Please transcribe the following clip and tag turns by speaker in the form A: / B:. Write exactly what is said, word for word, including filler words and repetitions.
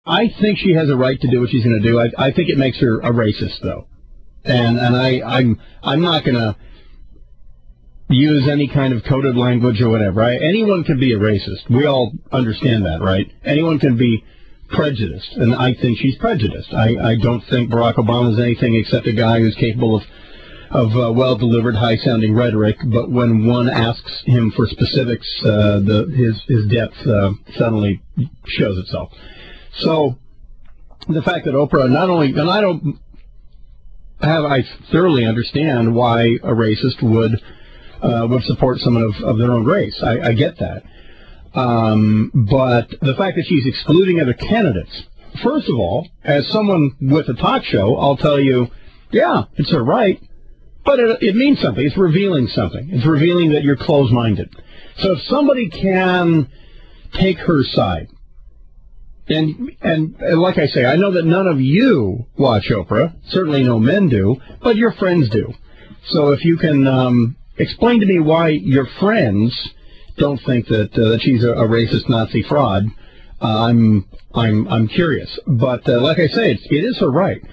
A: I think she has a right to do what she's going to do. I, I think it makes her a racist, though, and and I I'm I'm not going to use any kind of coded language or whatever. Right? Anyone can be a racist. We all understand that, right? Anyone can be prejudiced, and I think she's prejudiced. I, I don't think Barack Obama is anything except a guy who's capable of of uh, well-delivered, high-sounding rhetoric, but when one asks him for specifics, uh, the his his depth uh, suddenly shows itself. So the fact that Oprah not only, and I don't have, I thoroughly understand why a racist would uh, would support someone of, of their own race. I, I get that. Um, but the fact that she's excluding other candidates, first of all, as someone with a talk show, I'll tell you, yeah, it's her right, but it, it means something. It's revealing something. It's revealing that you're closed-minded. So if somebody can take her side, and, and and like I say, I know that none of you watch Oprah, certainly no men do, but your friends do. So if you can um, explain to me why your friends don't think that uh, that she's a, a racist Nazi fraud, uh, I'm I'm I'm curious. But uh, like I say, it's, it is her right.